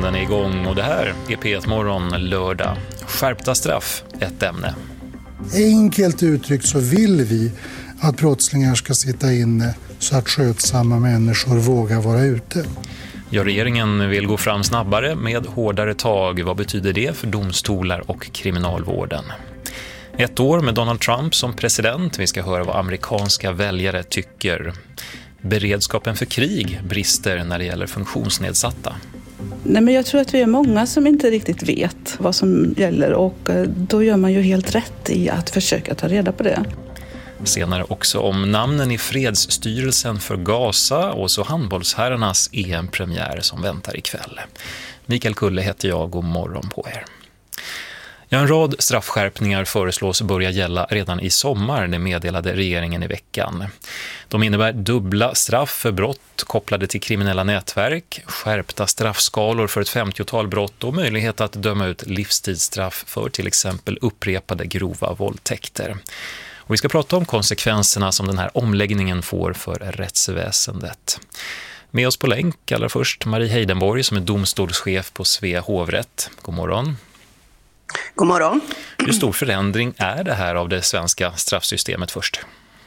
Morgonen är igång och det här är P1 Morgon lördag. Skärpta straff, ett ämne. Enkelt uttryckt så vill vi att brottslingar ska sitta inne så att skötsamma människor vågar vara ute. Ja, regeringen vill gå fram snabbare med hårdare tag. Vad betyder det för domstolar och kriminalvården? Ett år med Donald Trump som president. Vi ska höra vad amerikanska väljare tycker. Beredskapen för krig brister när det gäller funktionsnedsatta. Nej, men jag tror att vi är många som inte riktigt vet vad som gäller och då gör man ju helt rätt i att försöka ta reda på det. Senare också om namnen i fredsstyrelsen för Gaza och så handbollsherrarnas EM-premiär som väntar ikväll. Mikael Kulle heter jag, god morgon på er. Ja, en rad straffskärpningar föreslås börja gälla redan i sommar, det meddelade regeringen i veckan. De innebär dubbla straff för brott kopplade till kriminella nätverk, skärpta straffskalor för ett 50-tal brott och möjlighet att döma ut livstidsstraff för till exempel upprepade grova våldtäkter. Och vi ska prata om konsekvenserna som den här omläggningen får för rättsväsendet. Med oss på länk allra först Marie Heidenborg som är domstolschef på Svea hovrätt. God morgon. God morgon. Hur stor förändring är det här av det svenska straffsystemet först?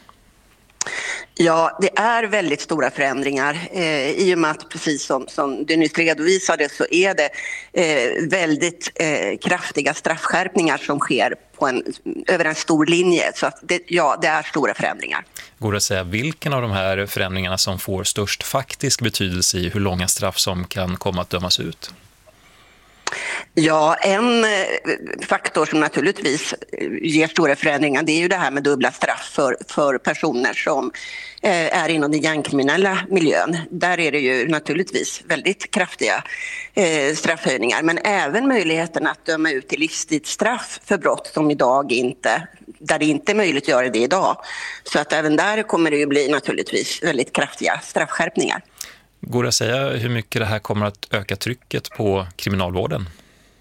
Ja, det är väldigt stora förändringar i och med att precis som du nyss redovisade så är det väldigt kraftiga straffskärpningar som sker på över en stor linje. Så att det är stora förändringar. Går det att säga vilken av de här förändringarna som får störst faktisk betydelse i hur långa straff som kan komma att dömas ut? Ja, en faktor som naturligtvis ger stora förändringar det är ju det här med dubbla straff för personer som är inom den gängkriminella miljön. Där är det ju naturligtvis väldigt kraftiga straffhöjningar men även möjligheten att döma ut till livstidsstraff för brott som idag där det inte är möjligt att göra det idag. Så att även där kommer det ju bli naturligtvis väldigt kraftiga straffskärpningar. Går det att säga hur mycket det här kommer att öka trycket på kriminalvården?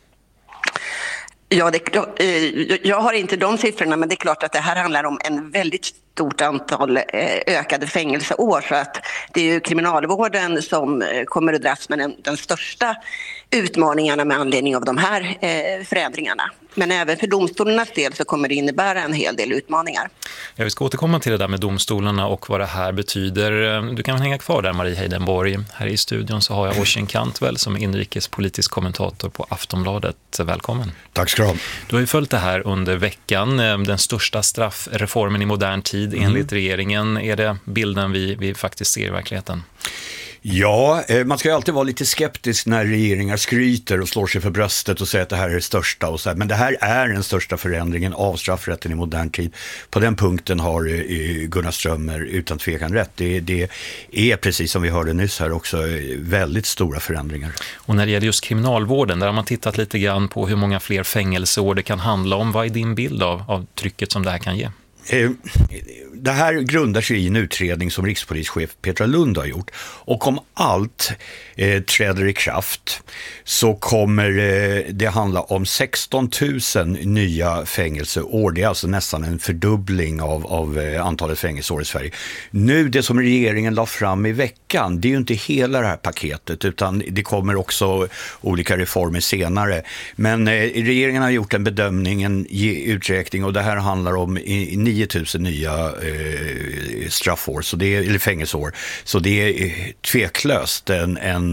Ja, jag har inte de siffrorna men det är klart att det här handlar om en väldigt stort antal ökade fängelseår så att det är ju kriminalvården som kommer att dras med den största utmaningarna med anledning av de här förändringarna. Men även för domstolarnas del så kommer det innebära en hel del utmaningar. Ja, vi ska återkomma till det där med domstolarna och vad det här betyder. Du kan hänga kvar där Marie Heidenborg. Här i studion så har jag Oisin Cantwell som är inrikespolitisk kommentator på Aftonbladet. Välkommen. Tack ska du ha. Du har ju följt det här under veckan. Den största straffreformen i modern tid enligt regeringen. Är det bilden vi faktiskt ser i verkligheten? Ja, man ska ju alltid vara lite skeptisk när regeringar skryter och slår sig för bröstet och säger att det här är det största. Och så här. Men det här är den största förändringen av straffrätten i modern tid. På den punkten har Gunnar Strömmer utan tvekan rätt. Det är precis som vi hörde nyss här också väldigt stora förändringar. Och när det gäller just kriminalvården, där har man tittat lite grann på hur många fler fängelseår det kan handla om. Vad är din bild av trycket som det här kan ge? Det här grundar sig i en utredning som rikspolischef Petra Lund har gjort. Och om allt träder i kraft så kommer det handla om 16 000 nya fängelseår. Det är alltså nästan en fördubbling av antalet fängelseår i Sverige. Nu det som regeringen la fram i veckan, det är ju inte hela det här paketet utan det kommer också olika reformer senare. Men regeringen har gjort en bedömning, en uträkning och det här handlar om 9 000 nya straffår, eller fängelseår. Så det är tveklöst en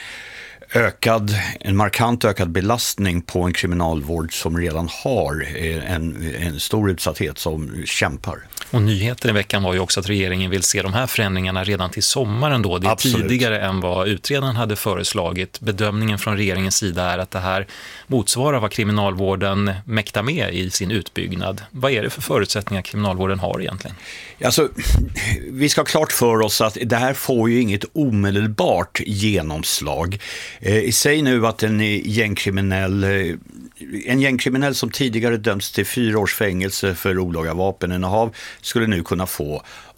markant ökad belastning på en kriminalvård som redan har en stor utsatthet som kämpar. Och nyheten i veckan var ju också att regeringen vill se de här förändringarna redan till sommaren då. Det är Absolut. Tidigare än vad utredaren hade föreslagit. Bedömningen från regeringens sida är att det här motsvarar vad kriminalvården mäktar med i sin utbyggnad. Vad är det för förutsättningar kriminalvården har egentligen? Alltså, vi ska ha klart för oss att det här får ju inget omedelbart genomslag. Säg nu att en gängkriminell som tidigare dömts till 4 års fängelse för olaga vapeninnehav skulle nu kunna få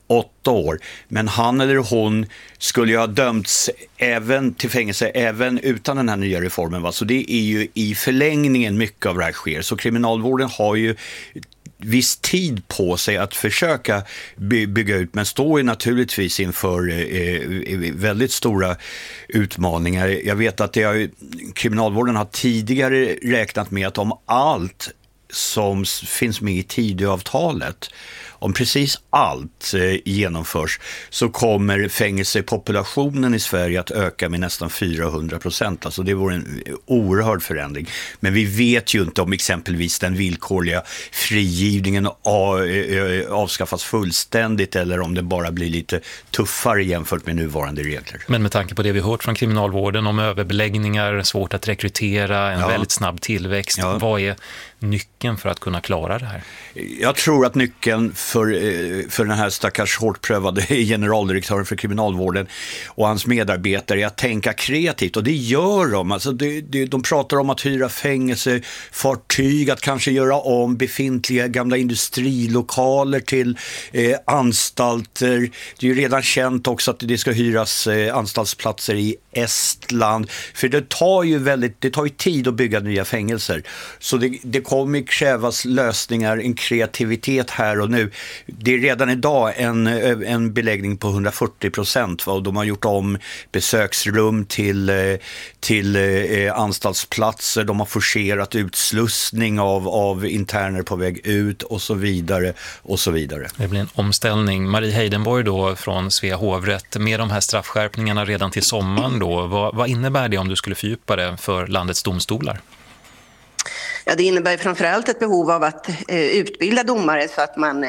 8 år. Men han eller hon skulle ju ha dömts även till fängelse även utan den här nya reformen. Va? Så det är ju i förlängningen mycket av det här sker. Så kriminalvården har ju viss tid på sig att försöka bygga ut, men står ju naturligtvis inför väldigt stora utmaningar. Jag vet att kriminalvården har tidigare räknat med att om allt som finns med i Tidöavtalet, om precis allt genomförs, så kommer fängelsepopulationen i Sverige att öka med nästan 400%. Alltså det vore en oerhörd förändring. Men vi vet ju inte om exempelvis den villkorliga frigivningen avskaffas fullständigt eller om det bara blir lite tuffare jämfört med nuvarande regler. Men med tanke på det vi hört från kriminalvården om överbeläggningar, svårt att rekrytera, en väldigt snabb tillväxt, vad är nyckeln för att kunna klara det här? Jag tror att nyckeln för den här stackars hårt prövade generaldirektören för kriminalvården och hans medarbetare är att tänka kreativt, och det gör de. Alltså de pratar om att hyra fängelsefartyg, att kanske göra om befintliga gamla industrilokaler till anstalter. Det är ju redan känt också att det ska hyras anstaltsplatser i Estland, för det tar ju tid att bygga nya fängelser. Så det kommer krävas lösningar, en kreativitet här och nu. Det är redan idag en beläggning på 140%, och de har gjort om besöksrum till anstaltsplatser. De har forcerat utslussning av interner på väg ut och så vidare och så vidare. Det blir en omställning. Marie Heidenborg då från Svea hovrätt, med de här straffskärpningarna redan till sommaren då, vad innebär det om du skulle fördjupa det för landets domstolar? Ja, det innebär framförallt ett behov av att utbilda domare så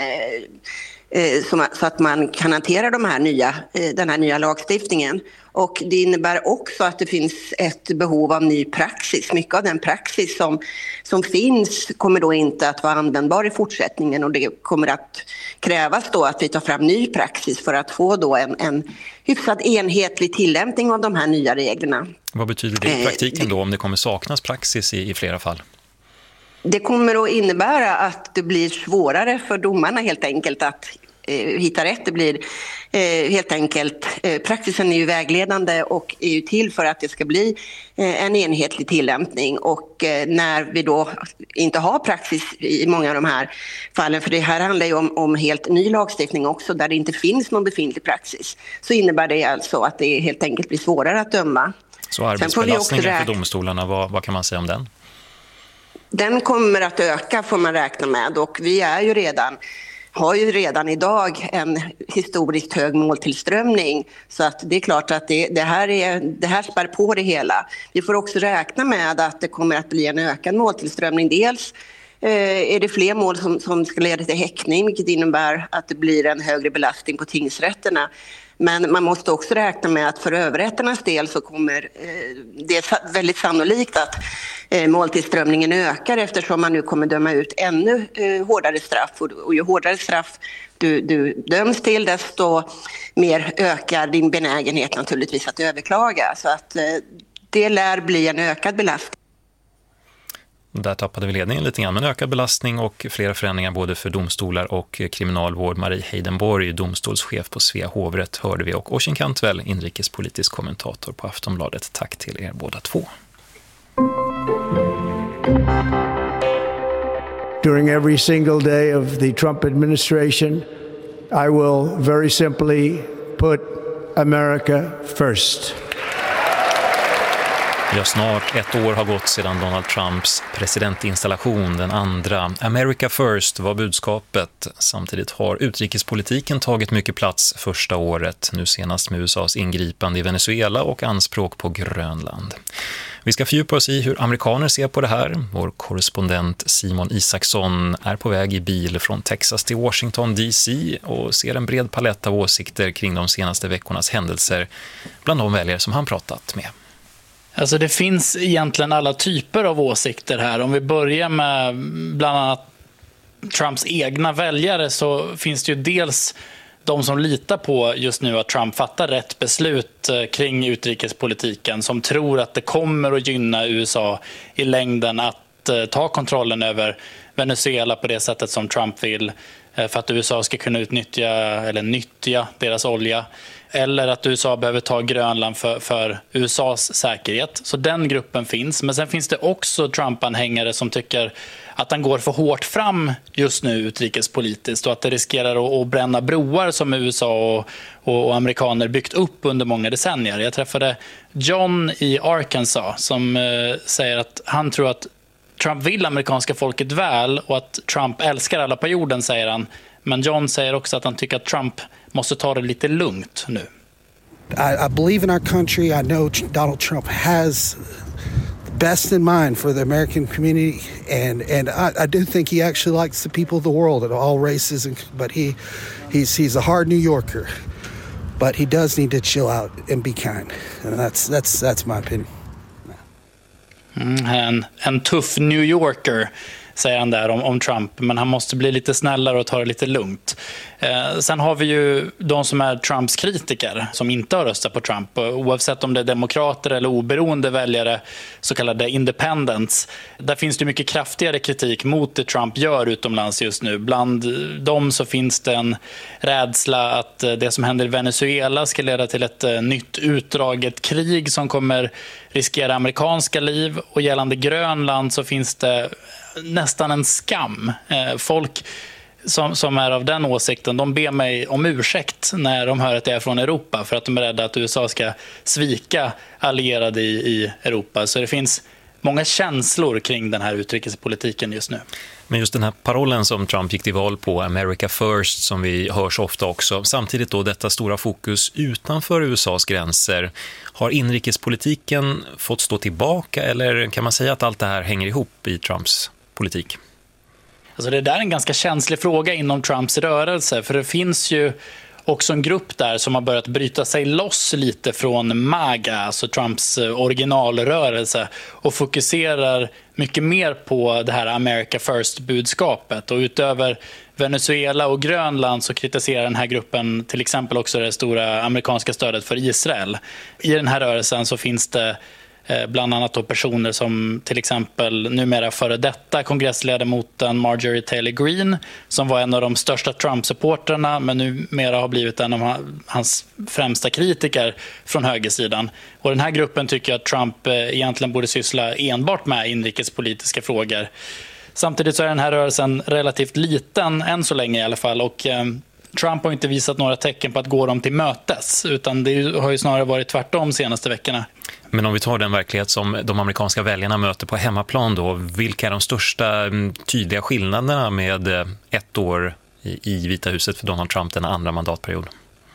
att man kan hantera den här nya lagstiftningen. Och det innebär också att det finns ett behov av ny praxis. Mycket av den praxis som finns kommer då inte att vara användbar i fortsättningen, och det kommer att krävas då att vi tar fram ny praxis för att få då en hyfsat enhetlig tillämpning av de här nya reglerna. Vad betyder det i praktiken då om det kommer saknas praxis i flera fall? Det kommer att innebära att det blir svårare för domarna helt enkelt att hitta rätt. Det blir helt enkelt, praxisen är ju vägledande och är ju till för att det ska bli en enhetlig tillämpning, och när vi då inte har praxis i många av de här fallen, för det här handlar ju om helt ny lagstiftning också där det inte finns någon befintlig praxis, så innebär det alltså att det helt enkelt blir svårare att döma. Så arbetsbelastningen för domstolarna, vad kan man säga om den? Den kommer att öka får man räkna med, och vi har ju redan idag en historiskt hög måltillströmning, så att det är klart att det här spär på det hela. Vi får också räkna med att det kommer att bli en ökad måltillströmning. Dels är det fler mål som ska leda till häktning, vilket innebär att det blir en högre belastning på tingsrätterna. Men man måste också räkna med att för överrätternas del så kommer det är väldigt sannolikt att måltillströmningen ökar, eftersom man nu kommer döma ut ännu hårdare straff. Och ju hårdare straff du döms till, desto mer ökar din benägenhet naturligtvis att överklaga. Så att det lär bli en ökad belastning. Där tappade vi ledningen lite grann, men ökad belastning och flera förändringar både för domstolar och kriminalvård. Marie Heidenborg, domstolschef på Svea hovrätt, hörde vi, och Oisin Cantwell, inrikespolitisk kommentator på Aftonbladet. Tack till er båda två. During every single day of the Trump administration, I will very simply put America first. Ja, snart ett år har gått sedan Donald Trumps presidentinstallation, den andra. America first var budskapet. Samtidigt har utrikespolitiken tagit mycket plats första året, nu senast med USAs ingripande i Venezuela och anspråk på Grönland. Vi ska fördjupa oss i hur amerikaner ser på det här. Vår korrespondent Simon Isaksson är på väg i bil från Texas till Washington DC och ser en bred palett av åsikter kring de senaste veckornas händelser bland de väljare som han pratat med. Alltså det finns egentligen alla typer av åsikter här. Om vi börjar med bland annat Trumps egna väljare, så finns det ju dels de som litar på just nu att Trump fattar rätt beslut kring utrikespolitiken, som tror att det kommer att gynna USA i längden att ta kontrollen över Venezuela på det sättet som Trump vill. för att USA ska kunna nyttja deras olja, eller att USA behöver ta Grönland för USAs säkerhet. Så den gruppen finns. Men sen finns det också Trump-anhängare som tycker att han går för hårt fram just nu utrikespolitiskt och att det riskerar att bränna broar som USA och amerikaner byggt upp under många decennier. Jag träffade John i Arkansas som säger att han tror att Trump vill amerikanska folket väl och att Trump älskar alla på jorden, säger han. Men John säger också att han tycker att Trump måste ta det lite lugnt nu. I believe in our country. I know Donald Trump has the best in mind for the American community, and I do think he actually likes the people of the world at all races. But he's a hard New Yorker, but he does need to chill out and be kind, and that's my opinion. En tuff New Yorker, säger han där om Trump, men han måste bli lite snällare och ta det lite lugnt. Sen har vi ju de som är Trumps kritiker som inte har röstat på Trump, oavsett om det är demokrater eller oberoende väljare, så kallade independents. Där finns det mycket kraftigare kritik mot det Trump gör utomlands just nu. Bland dem så finns det en rädsla att det som händer i Venezuela ska leda till ett nytt utdraget krig som kommer riskera amerikanska liv, och gällande Grönland så finns det nästan en skam. Folk som är av den åsikten, de ber mig om ursäkt när de hör att jag är från Europa, för att de är rädda att USA ska svika allierade i Europa. Så det finns många känslor kring den här utrikespolitiken just nu. Men just den här parollen som Trump gick till val på, America First, som vi hör så ofta också, samtidigt då detta stora fokus utanför USAs gränser, har inrikespolitiken fått stå tillbaka, eller kan man säga att allt det här hänger ihop i Trumps politik? Alltså det där är en ganska känslig fråga inom Trumps rörelse, för det finns ju också en grupp där som har börjat bryta sig loss lite från MAGA, alltså Trumps originalrörelse, och fokuserar mycket mer på det här America First-budskapet. Och utöver Venezuela och Grönland så kritiserar den här gruppen till exempel också det stora amerikanska stödet för Israel. I den här rörelsen så finns det bland annat då personer som till exempel numera före detta kongressledamoten Marjorie Taylor Greene, som var en av de största Trump-supporterna men numera har blivit en av hans främsta kritiker från högersidan. Och den här gruppen tycker att Trump egentligen borde syssla enbart med inrikespolitiska frågor. Samtidigt så är den här rörelsen relativt liten än så länge i alla fall, och Trump har inte visat några tecken på att gå dem till mötes, utan det har ju snarare varit tvärtom senaste veckorna. Men om vi tar den verklighet som de amerikanska väljarna möter på hemmaplan då, vilka är de största tydliga skillnaderna med ett år i Vita huset för Donald Trump den andra mandatperioden?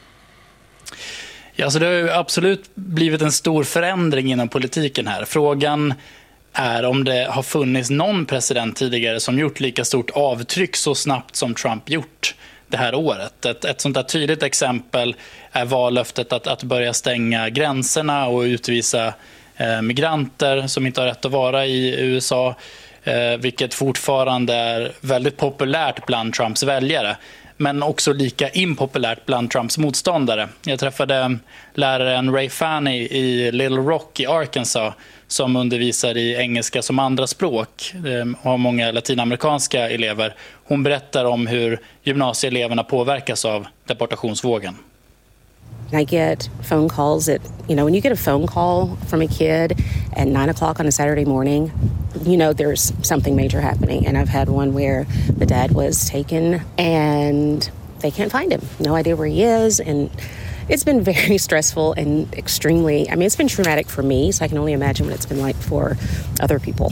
Ja, så det har ju absolut blivit en stor förändring inom politiken här. Frågan är om det har funnits någon president tidigare som gjort lika stort avtryck så snabbt som Trump gjort det här året. Ett sånt där tydligt exempel är vallöftet att börja stänga gränserna och utvisa migranter som inte har rätt att vara i USA, vilket fortfarande är väldigt populärt bland Trumps väljare, men också lika impopulärt bland Trumps motståndare. Jag träffade läraren Ray Fanny i Little Rock i Arkansas som undervisar i engelska som andra språk och har många latinamerikanska elever. Hon berättar om hur gymnasieeleverna påverkas av deportationsvågen. I get phone calls when you get a phone call from a kid at 9 o'clock on a Saturday morning, there's something major happening. And I've had one where the dad was taken and they can't find him. No idea where he is. And it's been very stressful and it's been traumatic for me, so I can only imagine what it's been like for other people.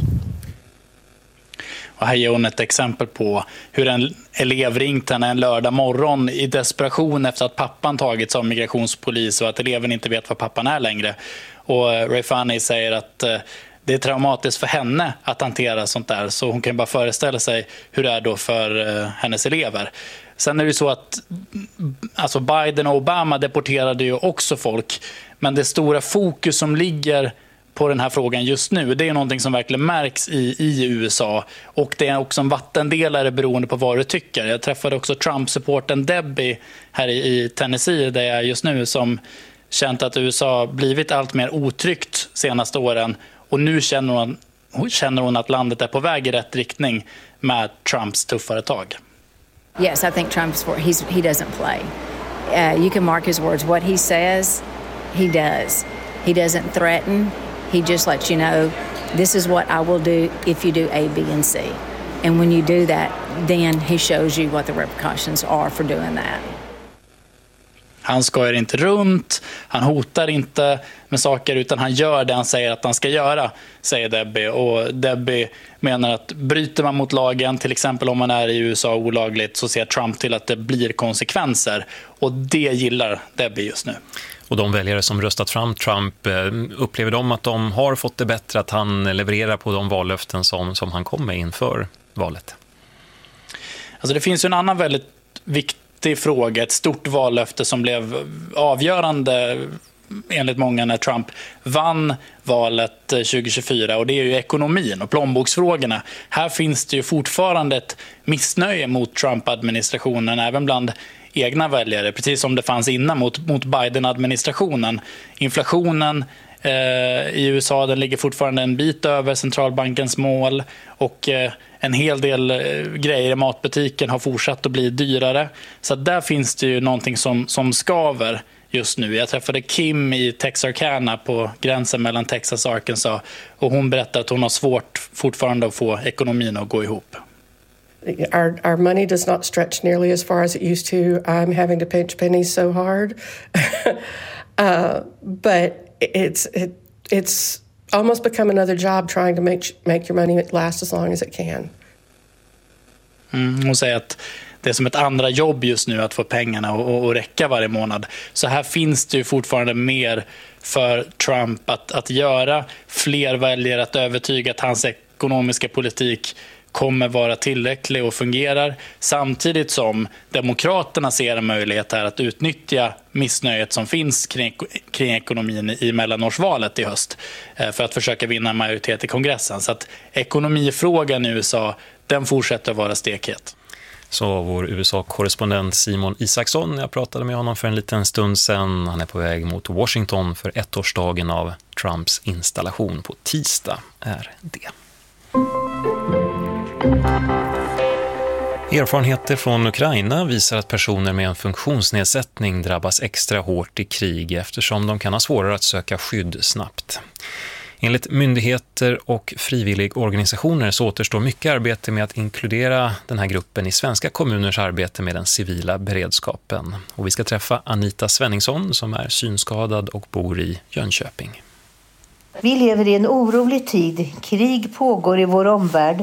Och här ger hon ett exempel på hur en elev ringt henne en lördag morgon i desperation efter att pappan tagits av migrationspolis och att eleven inte vet var pappan är längre. Och Ray Fanny säger att det är traumatiskt för henne att hantera sånt där, så hon kan bara föreställa sig hur det är då för hennes elever. Sen är det ju så att Biden och Obama deporterade ju också folk, men det stora fokus som ligger på den här frågan just nu, det är någonting som verkligen märks i USA, och det är också en vattendelare beroende på vad du tycker. Jag träffade också Trump-supporten Debbie här i Tennessee där jag är just nu, som känt att USA blivit allt mer otryggt senaste åren, och nu känner hon att landet är på väg i rätt riktning med Trumps tuffare tag. Yes, I think he doesn't play. You can mark his words. What he says, he does. He doesn't threaten. He just lets you know, this is what I will do if you do A, B, and C. And when you do that, then he shows you what the repercussions are for doing that. Han skojar inte runt, han hotar inte med saker utan han gör det han säger att han ska göra, säger Debbie. Och Debbie menar att bryter man mot lagen, till exempel om man är i USA olagligt, så ser Trump till att det blir konsekvenser. Och det gillar Debbie just nu. Och de väljare som röstat fram Trump, upplever de att de har fått det bättre, att han levererar på de vallöften som han kom med inför valet? Alltså det finns ju en annan väldigt viktig fråga, ett stort vallöfte som blev avgörande enligt många när Trump vann valet 2024, och det är ju ekonomin och plånboksfrågorna. Här finns det ju fortfarande ett missnöje mot Trump-administrationen även bland egna väljare, precis som det fanns innan mot Biden-administrationen. Inflationen i USA, den ligger fortfarande en bit över centralbankens mål, och en hel del grejer i matbutiken har fortsatt att bli dyrare. Så där finns det ju någonting som skaver just nu. Jag träffade Kim i Texarkana på gränsen mellan Texas och Arkansas, och hon berättade att hon har svårt fortfarande att få ekonomin att gå ihop. Our money does not stretch nearly as far as it used to. I'm having to pinch pennies so hard. But it's almost become another job trying to make your money last as long as it can. Hon säger att det är som ett andra jobb just nu att få pengarna och räcka varje månad. Så här finns det ju fortfarande mer för Trump att göra. Fler väljer att övertyga att hans ekonomiska politik kommer vara tillräcklig och fungerar, samtidigt som demokraterna ser en möjlighet här att utnyttja missnöjet som finns kring ekonomin i mellanårsvalet i höst för att försöka vinna en majoritet i kongressen. Så att ekonomifrågan i USA, den fortsätter att vara stekhet. Så vår USA-korrespondent Simon Isaksson, jag pratade med honom för en liten stund sedan. Han är på väg mot Washington för 1-årsdagen av Trumps installation på tisdag är det. Erfarenheter från Ukraina visar att personer med en funktionsnedsättning drabbas extra hårt i krig eftersom de kan ha svårare att söka skydd snabbt. Enligt myndigheter och frivilligorganisationer så återstår mycket arbete med att inkludera den här gruppen i svenska kommuners arbete med den civila beredskapen. Och vi ska träffa Anita Svenningsson som är synskadad och bor i Jönköping. Vi lever i en orolig tid. Krig pågår i vår omvärld.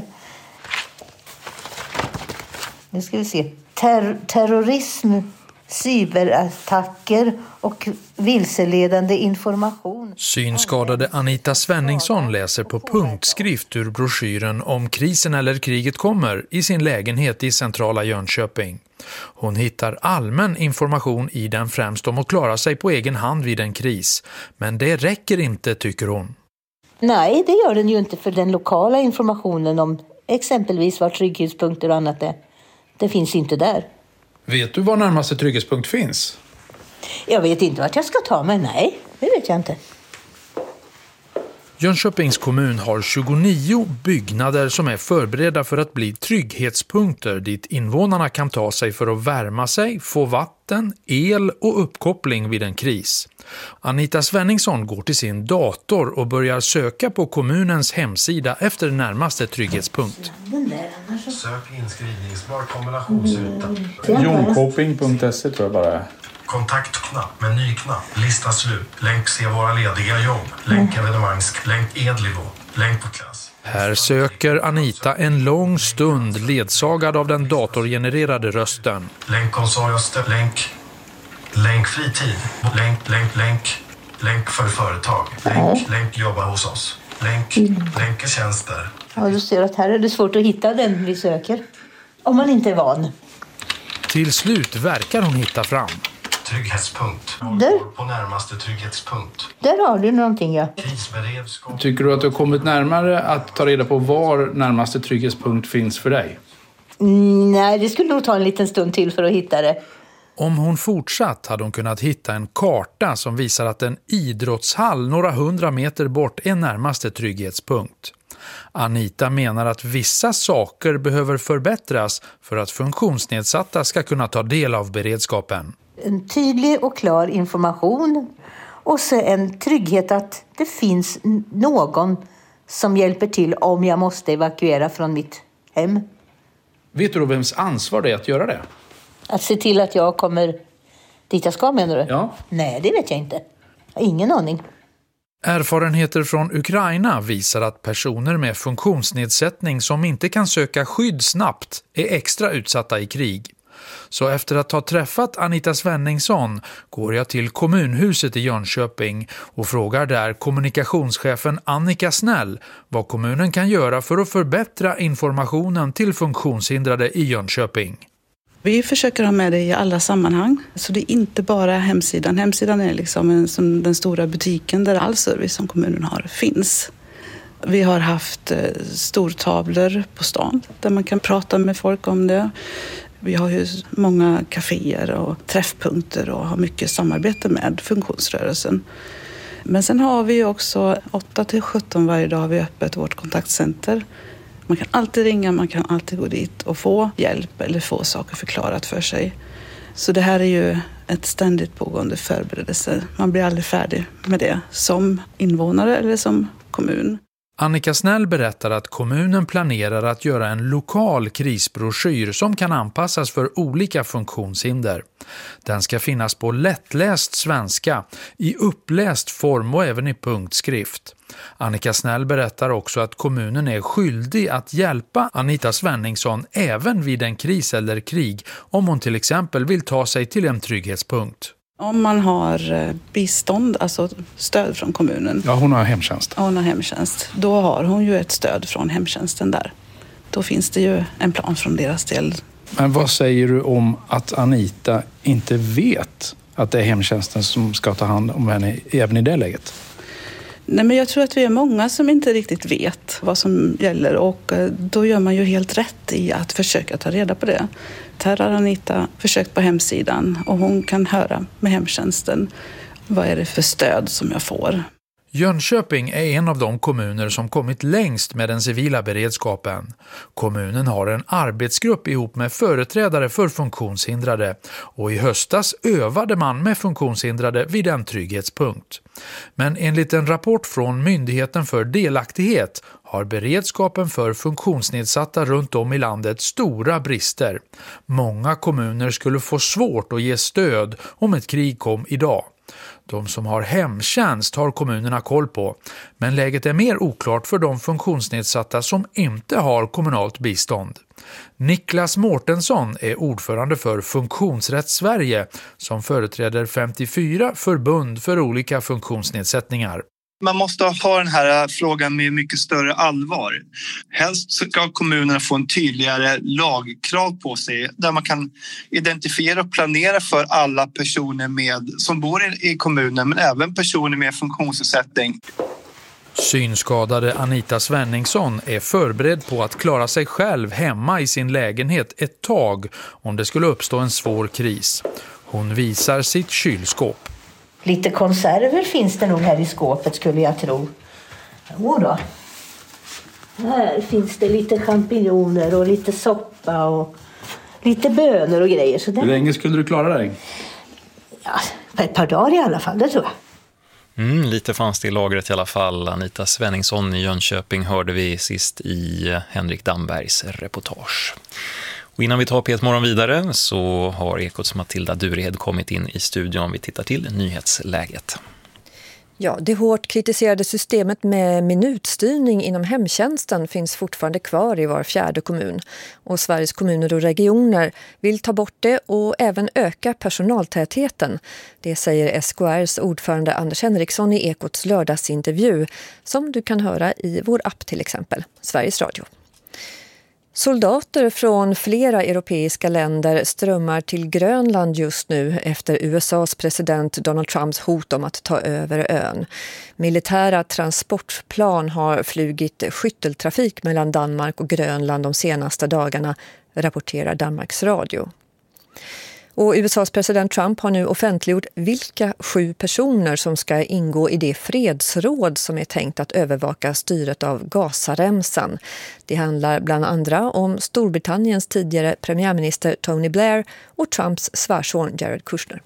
Nu ska vi se. Terrorism, cyberattacker och vilseledande information. Synskadade Anita Svenningsson läser på punktskrift ur broschyren Om krisen eller kriget kommer i sin lägenhet i centrala Jönköping. Hon hittar allmän information i den främst om att klara sig på egen hand vid en kris. Men det räcker inte, tycker hon. Nej, det gör den ju inte, för den lokala informationen om exempelvis var trygghetspunkter och annat är. Det finns inte där. Vet du var närmaste trygghetspunkt finns? Jag vet inte vart jag ska ta mig, nej. Det vet jag inte. Jönköpings kommun har 29 byggnader som är förberedda för att bli trygghetspunkter dit invånarna kan ta sig för att värma sig, få vatten, el och uppkoppling vid en kris. Anita Svenningsson går till sin dator och börjar söka på kommunens hemsida efter närmaste trygghetspunkt. Sök inskrivningsbar kombinationsruta. Jonkoping.se tror jag bara. Kontaktknapp, menyknapp, lista slut, länk se våra lediga jobb, länk evenemangsk, länk Edlivo, länk på klass. Här söker Anita en lång stund ledsagad av den datorgenererade rösten. Länk konsol Öster, länk fritid, länk för företag, länk jobba hos oss, länk tjänster. Ja, du ser att här är det svårt att hitta den vi söker, om man inte är van. Till slut verkar hon hitta fram. Trygghetspunkt. Där. På närmaste trygghetspunkt. Där har du någonting, ja. Krisberedskap. Tycker du att du har kommit närmare att ta reda på var närmaste trygghetspunkt finns för dig? Nej, det skulle nog ta en liten stund till för att hitta det. Om hon fortsatt hade hon kunnat hitta en karta som visar att en idrottshall några 100 meter bort är närmaste trygghetspunkt. Anita menar att vissa saker behöver förbättras för att funktionsnedsatta ska kunna ta del av beredskapen. En tydlig och klar information och så en trygghet att det finns någon som hjälper till om jag måste evakuera från mitt hem. Vet du då vems ansvar det är att göra det? Att se till att jag kommer dit jag ska, menar du? Ja. Nej, det vet jag inte. Jag har ingen aning. Erfarenheter från Ukraina visar att personer med funktionsnedsättning som inte kan söka skydd snabbt är extra utsatta i krig. Så efter att ha träffat Anita Svenningsson går jag till kommunhuset i Jönköping och frågar där kommunikationschefen Annika Snäll vad kommunen kan göra för att förbättra informationen till funktionshindrade i Jönköping. Vi försöker ha med det i alla sammanhang, så det är inte bara hemsidan. Hemsidan är liksom som den stora butiken där all service som kommunen har finns. Vi har haft stortavlor på stan där man kan prata med folk om det. Vi har ju många kaféer och träffpunkter och har mycket samarbete med funktionsrörelsen. Men sen har vi också 8-17 varje dag har vi öppet vårt kontaktcenter. Man kan alltid ringa, man kan alltid gå dit och få hjälp eller få saker förklarat för sig. Så det här är ju ett ständigt pågående förberedelse. Man blir aldrig färdig med det som invånare eller som kommun. Annika Snäll berättar att kommunen planerar att göra en lokal krisbroschyr som kan anpassas för olika funktionshinder. Den ska finnas på lättläst svenska, i uppläst form och även i punktskrift. Annika Snäll berättar också att kommunen är skyldig att hjälpa Anita Svenningsson även vid en kris eller krig om hon till exempel vill ta sig till en trygghetspunkt. Om man har bistånd, alltså stöd från kommunen. Ja, hon har hemtjänst. Hon har hemtjänst. Då har hon ju ett stöd från hemtjänsten där. Då finns det ju en plan från deras del. Men vad säger du om att Anita inte vet att det är hemtjänsten som ska ta hand om henne även i det läget? Nej, men jag tror att vi är många som inte riktigt vet vad som gäller och då gör man ju helt rätt i att försöka ta reda på det. Här har Anita försökt på hemsidan och hon kan höra med hemtjänsten vad är det för stöd som jag får. Jönköping är en av de kommuner som kommit längst med den civila beredskapen. Kommunen har en arbetsgrupp ihop med företrädare för funktionshindrade och i höstas övade man med funktionshindrade vid en trygghetspunkt. Men enligt en rapport från Myndigheten för delaktighet har beredskapen för funktionsnedsatta runt om i landet stora brister. Många kommuner skulle få svårt att ge stöd om ett krig kom idag. De som har hemtjänst har kommunerna koll på, men läget är mer oklart för de funktionsnedsatta som inte har kommunalt bistånd. Niklas Mårtensson är ordförande för Funktionsrätt Sverige som företräder 54 förbund för olika funktionsnedsättningar. Man måste ha den här frågan med mycket större allvar. Helst ska kommunerna få en tydligare lagkrav på sig där man kan identifiera och planera för alla personer som bor i kommunen men även personer med funktionsnedsättning. Synskadade Anita Svenningsson är förberedd på att klara sig själv hemma i sin lägenhet ett tag om det skulle uppstå en svår kris. Hon visar sitt kylskåp. Lite konserver finns det nog här i skåpet skulle jag tro. Jo då. Här finns det lite champinjoner och lite soppa och lite bönor och grejer. Så hur länge skulle du klara dig? Ja, ett par dagar i alla fall, det tror jag. Lite fanns det i lagret i alla fall. Anita Svenningsson i Jönköping hörde vi sist i Henrik Dambergs reportage. Och innan vi tar P1-morgon vidare så har Ekots Matilda Durehed kommit in i studion om vi tittar till nyhetsläget. Ja, det hårt kritiserade systemet med minutstyrning inom hemtjänsten finns fortfarande kvar i var fjärde kommun. Och Sveriges kommuner och regioner vill ta bort det och även öka personaltätheten. Det säger SKRs ordförande Anders Henriksson i Ekots lördagsintervju som du kan höra i vår app till exempel, Sveriges Radio. Soldater från flera europeiska länder strömmar till Grönland just nu efter USAs president Donald Trumps hot om att ta över ön. Militära transportplan har flugit skytteltrafik mellan Danmark och Grönland de senaste dagarna, rapporterar Danmarks Radio. Och USAs president Trump har nu offentliggjort vilka 7 personer som ska ingå i det fredsråd som är tänkt att övervaka styret av Gazaremsan. Det handlar bland andra om Storbritanniens tidigare premiärminister Tony Blair och Trumps svärson Jared Kushner.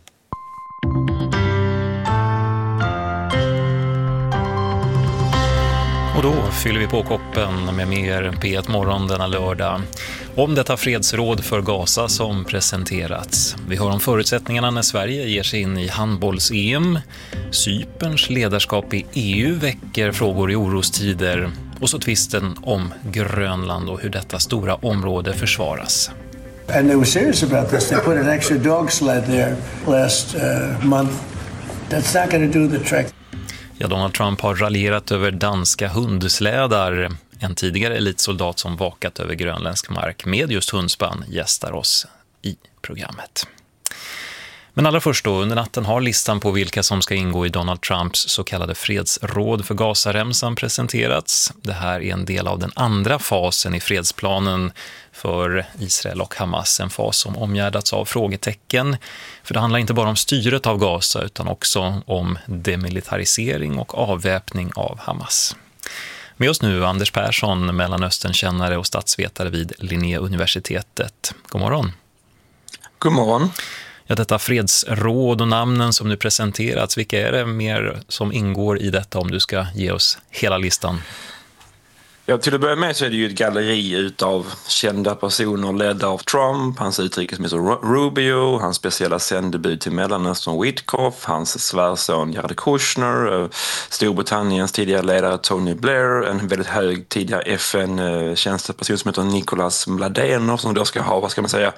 Och då fyller vi på koppen med mer P1 Morgon denna lördag om detta fredsråd för Gaza som presenterats. Vi hör om förutsättningarna när Sverige ger sig in i handbolls-EM. Cyperns ledarskap i EU väcker frågor i orostider. Och så tvisten om Grönland och hur detta stora område försvaras. And they were serious about this. They put an extra dog sled there last month. That's not going to do the trick. Ja, Donald Trump har raljerat över danska hundslädar. En tidigare elitsoldat som vakat över grönländsk mark med just hundspann gästar oss i programmet. Men allra först då, under natten har listan på vilka som ska ingå i Donald Trumps så kallade fredsråd för Gazaremsan presenterats. Det här är en del av den andra fasen i fredsplanen för Israel och Hamas, en fas som omgärdats av frågetecken. För det handlar inte bara om styret av Gaza utan också om demilitarisering och avväpning av Hamas. Med oss nu Anders Persson, Mellanösternkännare och statsvetare vid Linnéuniversitetet. God morgon. God morgon. Ja, detta fredsråd och namnen som nu presenterats, vilka är det mer som ingår i detta om du ska ge oss hela listan? Ja, till att börja med så är det ju ett galleri utav kända personer ledda av Trump, hans utrikesminister Rubio, hans speciella sändebud till Mellanöstern Witkoff, hans svärson Jared Kushner, Storbritanniens tidigare ledare Tony Blair, en väldigt hög tidigare FN-tjänsteperson som heter Nicholas Mladenov som då ska ha, vad ska man säga,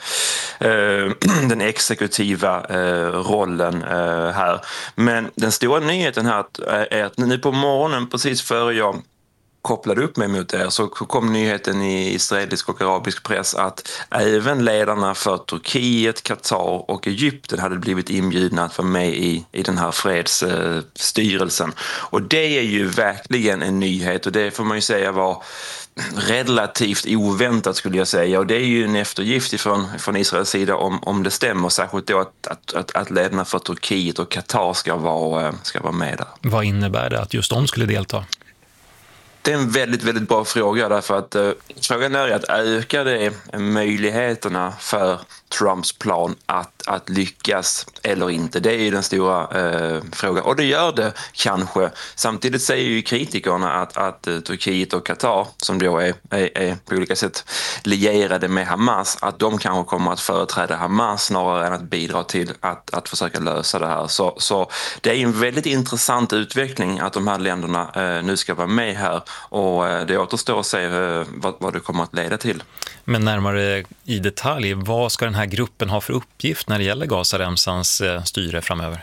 den exekutiva rollen här. Men den stora nyheten här är att nu på morgonen, precis före jag kopplade upp mig mot det så kom nyheten i israelisk och arabisk press att även ledarna för Turkiet, Qatar och Egypten hade blivit inbjudna att vara med i den här fredsstyrelsen. Och det är ju verkligen en nyhet och det får man ju säga var relativt oväntat skulle jag säga, och det är ju en eftergift från Israels sida om det stämmer, särskilt då att ledarna för Turkiet och Qatar ska vara med där. Vad innebär det att just de skulle delta? Det är en väldigt, väldigt bra fråga därför att frågan är att öka det möjligheterna för Trumps plan att lyckas eller inte. Det är ju den stora frågan. Och det gör det kanske. Samtidigt säger ju kritikerna att Turkiet och Qatar, som då är på olika sätt lierade med Hamas, att de kanske kommer att företräda Hamas snarare än att bidra till att försöka lösa det här. Så det är en väldigt intressant utveckling att de här länderna nu ska vara med här. Och det återstår att se vad det kommer att leda till. Men närmare i detalj, vad ska den här gruppen ha för uppgift när det gäller Gazaremsans styre framöver?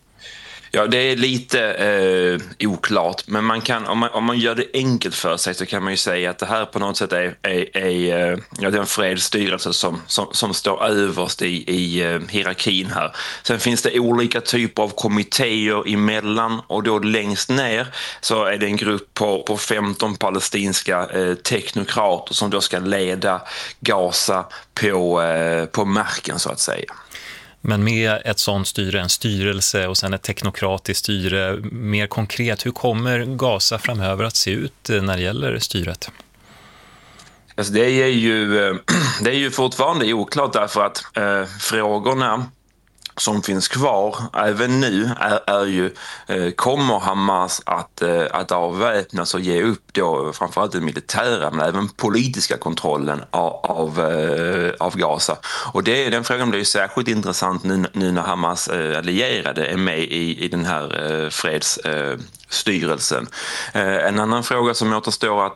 Ja, det är lite oklart, men man kan, om man gör det enkelt för sig så kan man ju säga att det här på något sätt är det är en fredsstyrelse som står överst i hierarkin här. Sen finns det olika typer av kommittéer emellan och då längst ner så är det en grupp på 15 palestinska teknokrater som då ska leda Gaza på marken så att säga. Men med ett sånt styre, en styrelse och sen ett teknokratiskt styre, mer konkret, hur kommer Gaza framöver att se ut när det gäller styret? Alltså det är ju fortfarande oklart därför att frågorna som finns kvar även nu är ju kommer Hamas att avväpnas och ge upp då framförallt den militära men även politiska kontrollen av Gaza. Och den frågan blir ju särskilt intressant nu när Hamas allierade är med i den här fredsstyrelsen. En annan fråga som återstår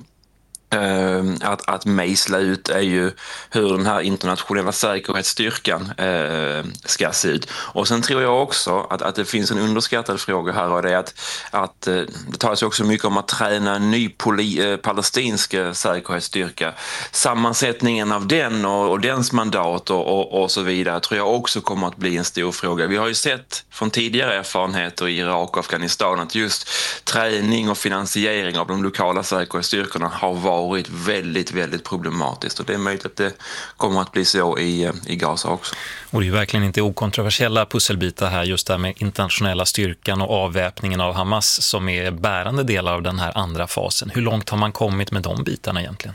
att mejsla ut är ju hur den här internationella säkerhetsstyrkan ska se ut. Och sen tror jag också att det finns en underskattad fråga här och det är att det talas också mycket om att träna en ny palestinsk säkerhetsstyrka. Sammansättningen av den och dens mandat och så vidare tror jag också kommer att bli en stor fråga. Vi har ju sett från tidigare erfarenheter i Irak och Afghanistan att just träning och finansiering av de lokala säkerhetsstyrkorna har varit varit väldigt, väldigt problematiskt. Och det är möjligt att det kommer att bli så i Gaza också. Och det är ju verkligen inte okontroversiella pusselbitar här, just där med internationella styrkan och avväpningen av Hamas som är bärande delar av den här andra fasen. Hur långt har man kommit med de bitarna egentligen?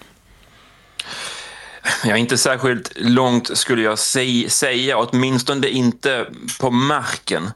Ja, inte särskilt långt skulle jag säga, åtminstone inte på marken.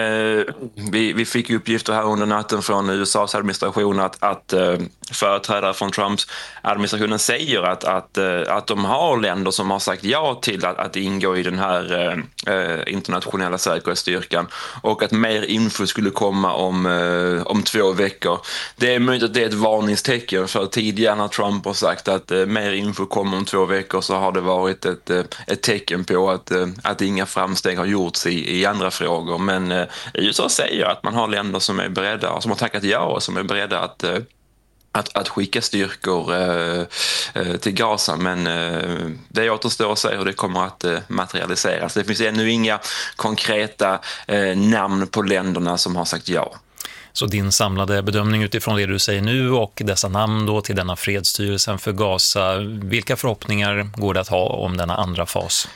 Vi fick uppgifter här under natten från USAs administration att företrädare från Trumps administrationen säger att de har länder som har sagt ja till att ingå i den här internationella säkerhetsstyrkan och att mer info skulle komma om 2 veckor. Det är möjligt att det är ett varningstecken, för tidigare när Trump har sagt att mer info kommer om 2 veckor så har det varit ett tecken på att inga framsteg har gjorts i andra frågor. Men USA säger att man har länder som är beredda, som har tackat ja och som är beredda att skicka styrkor till Gaza, men det återstår att se hur det kommer att materialiseras. Det finns ännu inga konkreta namn på länderna som har sagt ja. Så din samlade bedömning utifrån det du säger nu och dessa namn då till denna fredsstyrelsen för Gaza, vilka förhoppningar går det att ha om denna andra fas?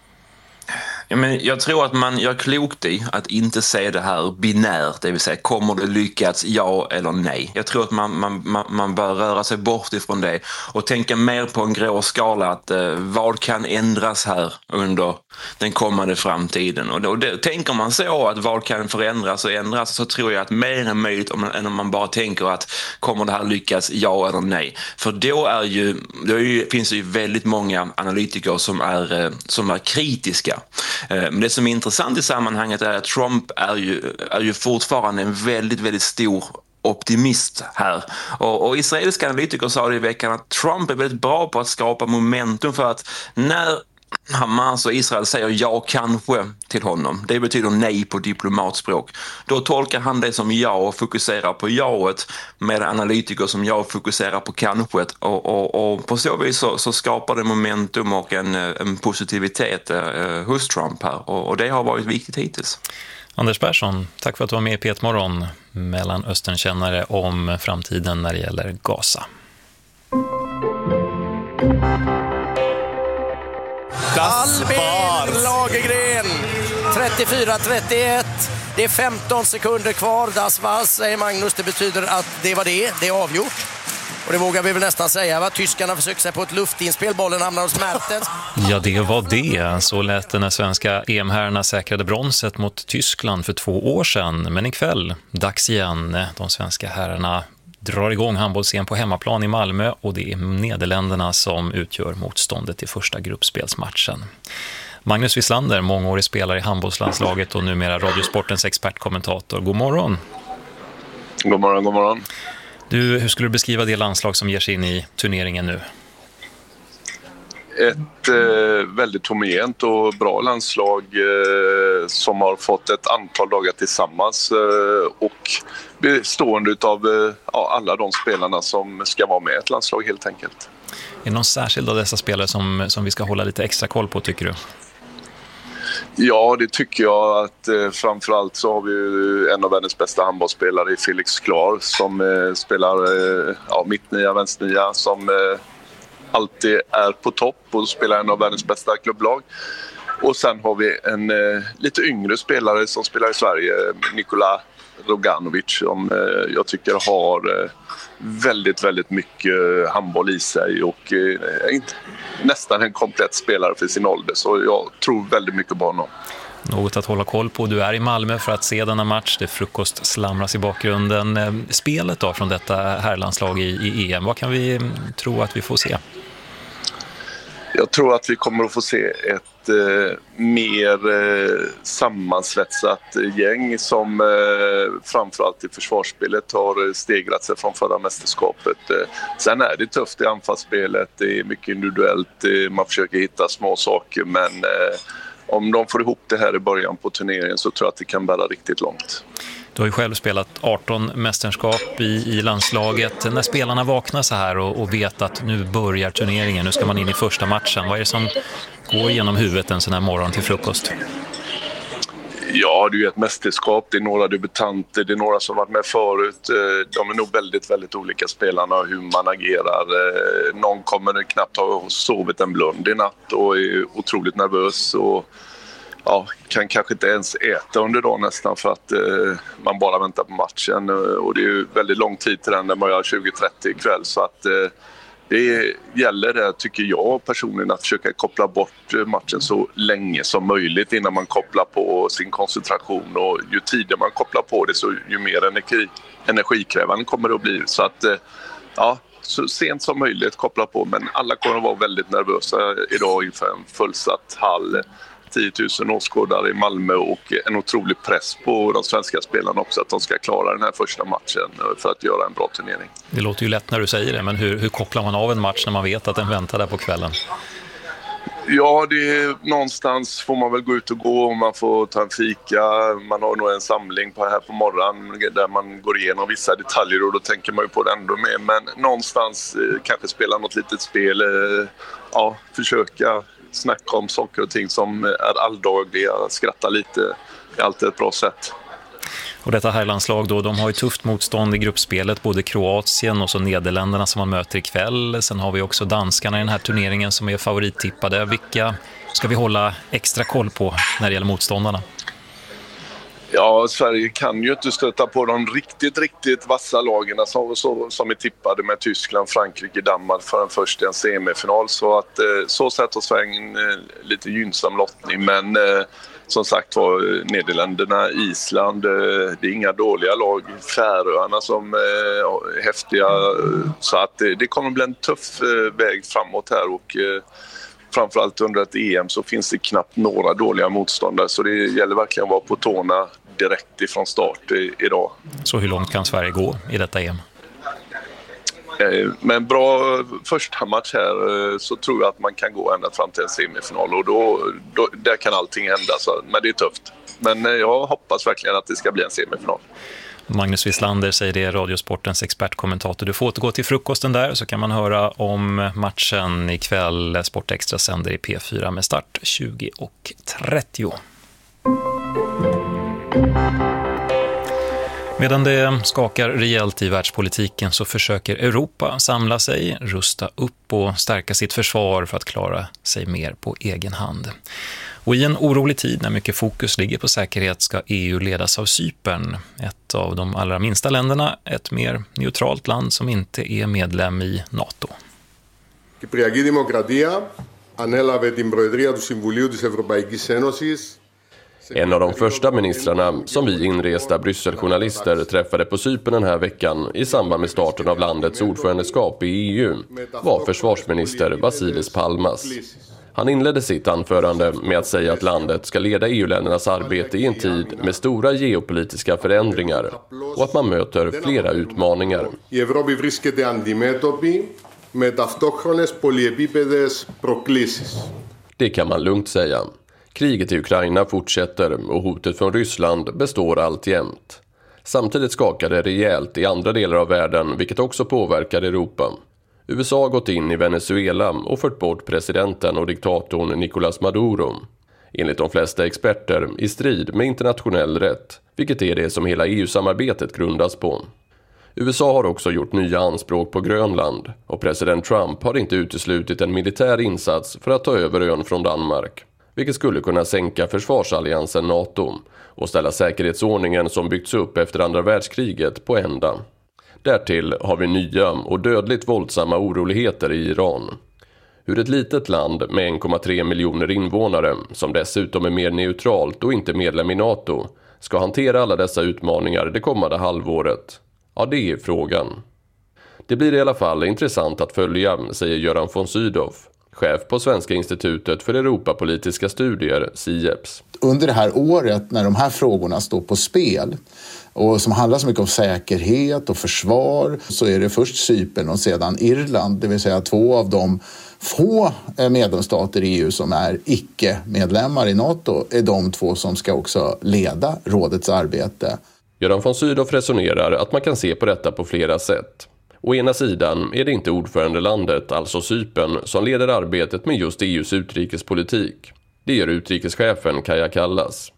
Ja, men jag tror att man gör klokt i att inte se det här binärt, det vill säga kommer det lyckats, ja eller nej. Jag tror att man bör röra sig bort ifrån det och tänka mer på en grå skala, att vad kan ändras här under den kommande framtiden. Och då tänker man så att vad kan förändras och ändras, så tror jag att mer är möjligt än om man bara tänker att kommer det här lyckas, ja eller nej. För då finns det ju väldigt många analytiker som är kritiska. Men det som är intressant i sammanhanget är att Trump är ju fortfarande en väldigt, väldigt stor optimist här. Och israeliska analytiker sa i veckan att Trump är väldigt bra på att skapa momentum, för att när Hamas och Israel säger ja kanske till honom, det betyder nej på diplomatspråk, då tolkar han det som ja och fokuserar på jaet, med analytiker som ja fokuserar på kanskjet, och på så vis så skapar det momentum och en positivitet hos Trump här, och det har varit viktigt hittills. Anders Persson, tack för att du var med i P1 Morgon, Mellanösternkännare om framtiden när det gäller Gaza. Albin Lagergren 34-31. Det är 15 sekunder kvar. Das war's, säger Magnus. Det betyder att det var det. Det är avgjort. Och det vågar vi väl nästan säga, va? Tyskarna försöker sig på ett luftinspel. Bollen hamnar hos Mertens. Ja, det var det. Så lät det när svenska EM-herrarna säkrade bronset mot Tyskland för 2 år sedan. Men ikväll, dags igen. De svenska herrarna drar igång handbolls-EM på hemmaplan i Malmö, och det är Nederländerna som utgör motståndet i första gruppspelsmatchen. Magnus Wislander, mångårig spelare i handbollslandslaget och numera Radiosportens expertkommentator. God morgon. God morgon, god morgon. Du, hur skulle du beskriva det landslag som ger sig in i turneringen nu? Ett väldigt homogent och bra landslag som har fått ett antal dagar tillsammans och bestående av alla de spelarna som ska vara med i ett landslag helt enkelt. Är det någon särskild av dessa spelare som vi ska hålla lite extra koll på, tycker du? Ja, det tycker jag att framförallt så har vi en av världens bästa handbollsspelare i Felix Klar som spelar mittnia, vänsternia, som alltid är på topp och spelar en av världens bästa klubblag. Och sen har vi en lite yngre spelare som spelar i Sverige, Nikola Roganovic, som jag tycker har väldigt, väldigt mycket handboll i sig och nästan en komplett spelare för sin ålder, så jag tror väldigt mycket på honom. Något att hålla koll på. Du är i Malmö för att se denna match. Det frukost slamras i bakgrunden. Spelet då från detta herrlandslag i EM, vad kan vi tro att vi får se? Jag tror att vi kommer att få se ett mer sammansvetsat gäng som framförallt i försvarsspelet har stegrat sig från förra mästerskapet. Sen är det tufft i anfallsspelet, det är mycket individuellt, man försöker hitta små saker, men om de får ihop det här i början på turneringen så tror jag att det kan bära riktigt långt. Du har ju själv spelat 18 mästerskap i landslaget. När spelarna vaknar så här och vet att nu börjar turneringen, nu ska man in i första matchen, vad är det som går genom huvudet en sån här morgon till frukost? Ja, det är ju ett mästerskap. Det är några debutanter, det är några som varit med förut. De är nog väldigt, väldigt olika spelarna och hur man agerar. Någon kommer knappt ha sovit en blund i natt och är otroligt nervös och kan kanske inte ens äta under dagen nästan för att man bara väntar på matchen. Och det är ju väldigt lång tid till den, där man gör 20:30 ikväll, så att det gäller det, tycker jag personligen, att försöka koppla bort matchen så länge som möjligt innan man kopplar på sin koncentration. Och ju tidigare man kopplar på det, så ju mer energikrävande kommer det att bli. Så att så sent som möjligt koppla på, men alla kommer att vara väldigt nervösa idag inför en fullsatt hall. 10 000 åskådare i Malmö och en otrolig press på de svenska spelarna också, att de ska klara den här första matchen för att göra en bra turnering. Det låter ju lätt när du säger det, men hur kopplar man av en match när man vet att den väntar där på kvällen? Ja, någonstans får man väl gå ut och gå och man får ta en fika. Man har nog en samling här på morgonen där man går igenom vissa detaljer och då tänker man ju på det ändå mer. Men någonstans kanske spela något litet spel, försöka snacka om saker och ting som är alldagliga, skratta lite, det är alltid ett bra sätt. Och detta här landslag då, de har ju tufft motstånd i gruppspelet, både Kroatien och så Nederländerna som man möter ikväll. Sen har vi också danskarna i den här turneringen som är favorittippade. Vilka ska vi hålla extra koll på när det gäller motståndarna? Ja, Sverige kan ju inte stöta på de riktigt vassa lagarna som är tippade med Tyskland, Frankrike, Danmark förrän först i en semifinal. Så att så sätter Sverige en lite gynnsam lottning. Men som sagt var, Nederländerna, Island, det är inga dåliga lag. Färöarna som är häftiga. Så att det kommer bli en tuff väg framåt här och framförallt under ett EM så finns det knappt några dåliga motståndare, så det gäller verkligen att vara på tårna direkt ifrån start idag. Så hur långt kan Sverige gå i detta EM? Med en bra första match här så tror jag att man kan gå ända fram till en semifinal och då där kan allting hända, men det är tufft. Men jag hoppas verkligen att det ska bli en semifinal. Magnus Wislander säger det, Radiosportens expertkommentator. Du får återgå till frukosten där, så kan man höra om matchen ikväll. Sportextra sänder i P4 med start 20:30. Medan det skakar rejält i världspolitiken så försöker Europa samla sig, rusta upp och stärka sitt försvar för att klara sig mer på egen hand. Och i en orolig tid när mycket fokus ligger på säkerhet ska EU ledas av Cypern, ett av de allra minsta länderna, ett mer neutralt land som inte är medlem i NATO. Κυπριακή Δημοκρατία ανέλαβε την Προεδρία του Συμβουλίου της Ευρωπαϊκής Ένωσης. En av de första ministrarna som vi inresta Brysseljournalister träffade på Cypern den här veckan i samband med starten av landets ordförandeskap i EU var försvarsminister Vasilis Palmas. Han inledde sitt anförande med att säga att landet ska leda EU-ländernas arbete i en tid med stora geopolitiska förändringar och att man möter flera utmaningar. Η Ευρώπη βρίσκεται αντιμέτωπη με ταυτόχρονες πολυεπίπεδες προκλήσεις. Det kan man lugnt säga. Kriget i Ukraina fortsätter och hotet från Ryssland består alltjämt. Samtidigt skakar det rejält i andra delar av världen, vilket också påverkar Europa. USA har gått in i Venezuela och fört bort presidenten och diktatorn Nicolás Maduro. Enligt de flesta experter i strid med internationell rätt, vilket är det som hela EU-samarbetet grundas på. USA har också gjort nya anspråk på Grönland och president Trump har inte uteslutit en militär insats för att ta över ön från Danmark, vilket skulle kunna sänka försvarsalliansen NATO och ställa säkerhetsordningen som byggts upp efter andra världskriget på ända. Därtill har vi nya och dödligt våldsamma oroligheter i Iran. Hur ett litet land med 1,3 miljoner invånare, som dessutom är mer neutralt och inte medlem i NATO, ska hantera alla dessa utmaningar det kommande halvåret. Ja, det är frågan. Det blir i alla fall intressant att följa, säger Göran von Sydow, chef på Svenska institutet för Europapolitiska studier, SIEPS. Under det här året när de här frågorna står på spel och som handlar så mycket om säkerhet och försvar, så är det först Cypern och sedan Irland, det vill säga 2 av de få medlemsstater i EU som är icke-medlemmar i NATO, är de 2 som ska också leda rådets arbete. Göran von Sydow resonerar att man kan se på detta på flera sätt. Å ena sidan är det inte ordförandelandet, alltså Cypern, som leder arbetet med just EUs utrikespolitik. Det gör utrikeschefen Kaja Kallas.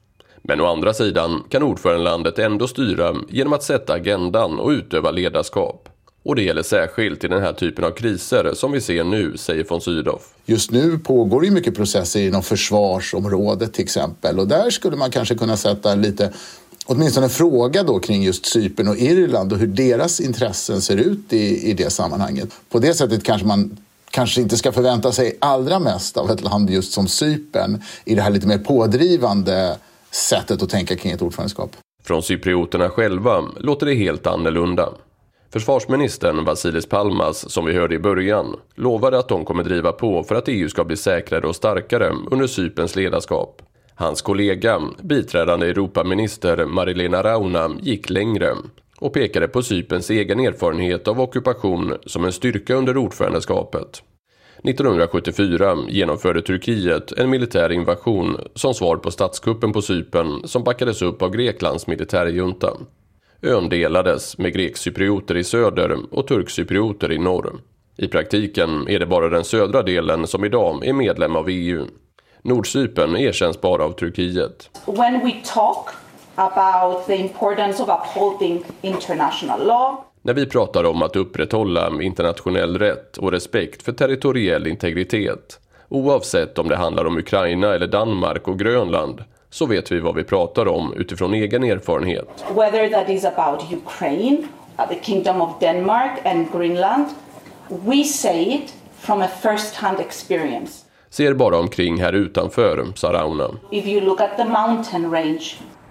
Men å andra sidan kan ordförandelandet ändå styra genom att sätta agendan och utöva ledarskap. Och det gäller särskilt i den här typen av kriser som vi ser nu, säger von Sydow. Just nu pågår ju mycket processer inom försvarsområdet till exempel. Och där skulle man kanske kunna sätta lite, åtminstone en fråga då kring just Cypern och Irland och hur deras intressen ser ut i det sammanhanget. På det sättet kanske man inte ska förvänta sig allra mest av ett land just som Cypern i det här lite mer pådrivande sättet att tänka kring ett ordförandeskap. Från cyprioterna själva låter det helt annorlunda. Försvarsministern Vasilis Palmas, som vi hörde i början, lovade att de kommer driva på för att EU ska bli säkrare och starkare under Cyperns ledarskap. Hans kollega, biträdande Europaminister Marilena Rauna, gick längre och pekade på Cyperns egen erfarenhet av ockupation som en styrka under ordförandeskapet. 1974 genomförde Turkiet en militär invasion som svar på statskuppen på Cypern som backades upp av Greklands militärjunta. Ön delades med grekcyprioter i söder och turkcyprioter i norr. I praktiken är det bara den södra delen som idag är medlem av EU. Nordcypern erkänns bara av Turkiet. When we talk about the importance of upholding international law. När vi pratar om att upprätthålla internationell rätt och respekt för territoriell integritet, oavsett om det handlar om Ukraina eller Danmark och Grönland, så vet vi vad vi pratar om utifrån egen erfarenhet. Whether that is about Ukraine, the Kingdom of Denmark and Greenland, we say it from a first-hand experience. Ser bara omkring här utanför, sa Rauna. If you look at the mountain range.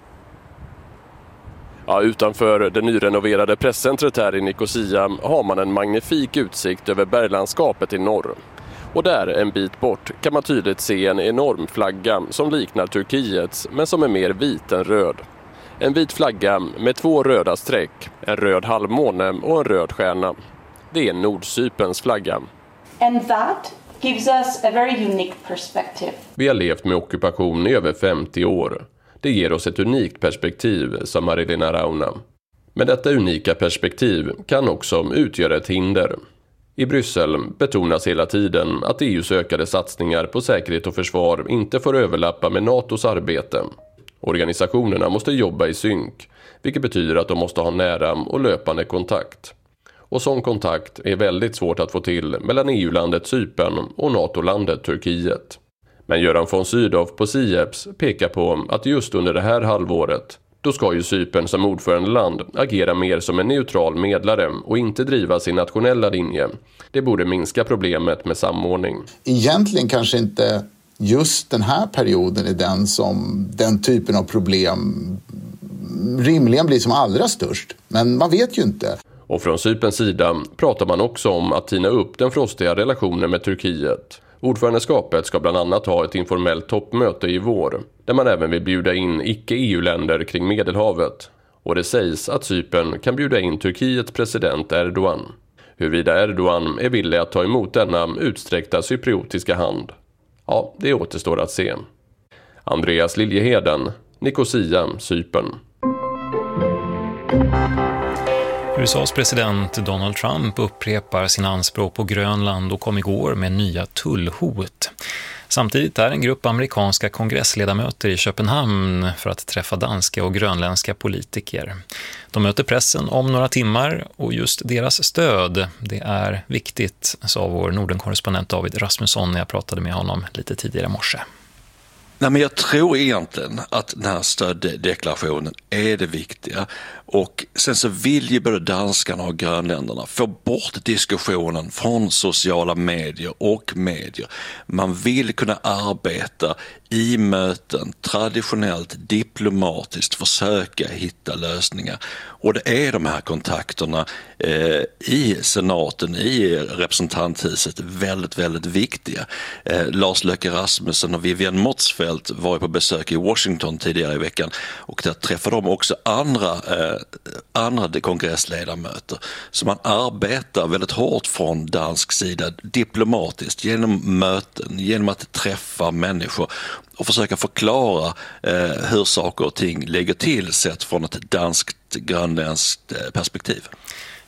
Ja, utanför det nyrenoverade presscentret här i Nicosia har man en magnifik utsikt över berglandskapet i norr. Och där, en bit bort, kan man tydligt se en enorm flagga som liknar Turkiets men som är mer vit än röd. En vit flagga med 2 röda streck, en röd halvmåne och en röd stjärna. Det är Nordcyperns flagga. And that gives us a very unique perspective. Vi har levt med ockupation i över 50 år. Det ger oss ett unikt perspektiv, sa Marilena Rauna. Men detta unika perspektiv kan också utgöra ett hinder. I Bryssel betonas hela tiden att EU:s ökade satsningar på säkerhet och försvar inte får överlappa med NATOs arbete. Organisationerna måste jobba i synk, vilket betyder att de måste ha nära och löpande kontakt. Och sån kontakt är väldigt svårt att få till mellan EU-landet Cypern och NATO-landet Turkiet. Men Göran von Sydow på SIEPS pekar på att just under det här halvåret, då ska ju Cypern som ordförandeland agera mer som en neutral medlare och inte driva sin nationella linje. Det borde minska problemet med samordning. Egentligen kanske inte just den här perioden är den typen av problem rimligen blir som allra störst. Men man vet ju inte. Och från Cyperns sida pratar man också om att tina upp den frostiga relationen med Turkiet. Ordförandeskapet ska bland annat ha ett informellt toppmöte i vår, där man även vill bjuda in icke-EU-länder kring Medelhavet. Och det sägs att Cypern kan bjuda in Turkiets president Erdogan. Huruvida Erdogan är villig att ta emot denna utsträckta cypriotiska hand? Ja, det återstår att se. Andreas Liljeheden, Nicosia, Cypern. USAs president Donald Trump upprepar sina anspråk på Grönland och kom igår med nya tullhot. Samtidigt är en grupp amerikanska kongressledamöter i Köpenhamn för att träffa danska och grönländska politiker. De möter pressen om några timmar och just deras stöd, det är viktigt, sa vår Nordenkorrespondent David Rasmusson när jag pratade med honom lite tidigare i morse. Nej, men jag tror egentligen att den här stöddeklarationen är det viktiga, och sen så vill ju både danskarna och grönländerna få bort diskussionen från sociala medier och medier. Man vill kunna arbeta i möten, traditionellt diplomatiskt försöka hitta lösningar, och det är de här kontakterna i senaten, i representanthuset väldigt, väldigt viktiga. Lars Løkke Rasmussen och Vivian Motzfeldt var på besök i Washington tidigare i veckan, och där träffade de också andra kongressledamöter. Så man arbetar väldigt hårt från dansk sida diplomatiskt genom möten, genom att träffa människor och försöka förklara hur saker och ting ligger till sett från ett danskt-grönländskt perspektiv.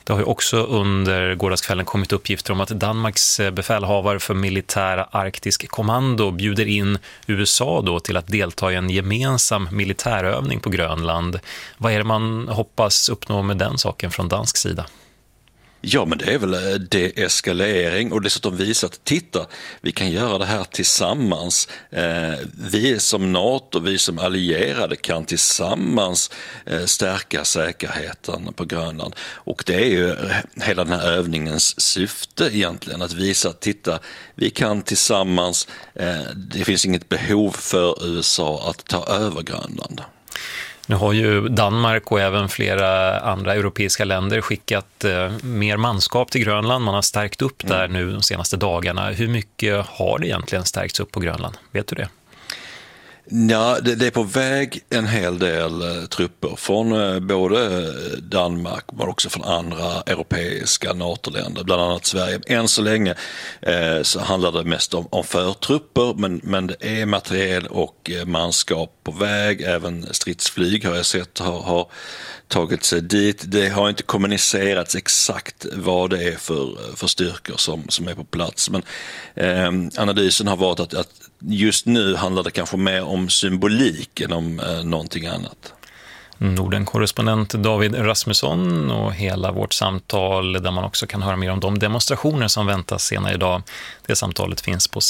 Det har ju också under gårdagskvällen kommit uppgifter om att Danmarks befälhavare för militära arktisk kommando bjuder in USA då till att delta i en gemensam militärövning på Grönland. Vad är det man hoppas uppnå med den saken från dansk sida? Ja, men det är väl deeskalering och dessutom visa att titta, vi kan göra det här tillsammans. Vi som NATO, vi som allierade kan tillsammans stärka säkerheten på Grönland. Och det är ju hela den här övningens syfte egentligen, att visa att titta, vi kan tillsammans, det finns inget behov för USA att ta över Grönland. Nu har ju Danmark och även flera andra europeiska länder skickat mer manskap till Grönland. Man har stärkt upp där nu de senaste dagarna. Hur mycket har det egentligen stärkts upp på Grönland? Vet du det? Ja, det är på väg en hel del trupper från både Danmark men också från andra europeiska NATO-länder, bland annat Sverige. Än så länge så handlar det mest om förtrupper, men det är materiel och manskap på väg. Även stridsflyg har jag sett har tagit sig dit. Det har inte kommunicerats exakt vad det är för styrkor som är på plats, men analysen har varit att just nu handlar det kanske mer om symbolik än om någonting annat. Norden-korrespondent David Rasmusson och hela vårt samtal där man också kan höra mer om de demonstrationer som väntas senare idag. Det samtalet finns på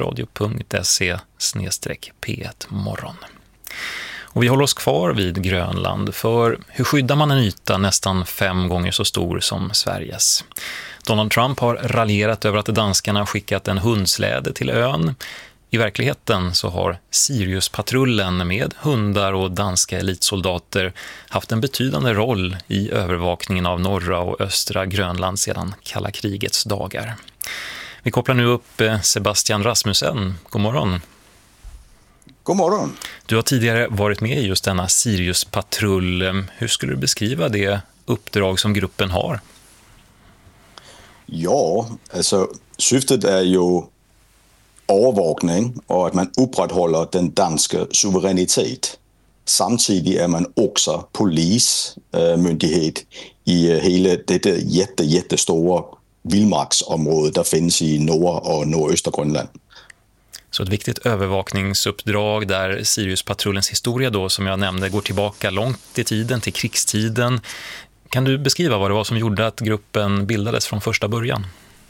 sverigesradio.se/P1morgon. Och vi håller oss kvar vid Grönland, för hur skyddar man en yta nästan 5 gånger så stor som Sveriges? Donald Trump har raljerat över att danskarna skickat en hundsläde till ön. I verkligheten så har Sirius-patrullen med hundar och danska elitsoldater haft en betydande roll i övervakningen av norra och östra Grönland sedan kalla krigets dagar. Vi kopplar nu upp Sebastian Rasmussen. God morgon. God morgon. Du har tidigare varit med i just denna Sirius-patrull. Hur skulle du beskriva det uppdrag som gruppen har? Ja, alltså syftet är ju övervakning och att man upprätthåller den danska suveränitet. Samtidigt är man också polismyndighet i hela detta jättestora vildmarksområde där finns i norra och nordöstra Grönland. Så ett viktigt övervakningsuppdrag där Sirius-patrullens historia då, som jag nämnde, går tillbaka långt i tiden, till krigstiden. Kan du beskriva vad det var som gjorde att gruppen bildades från första början?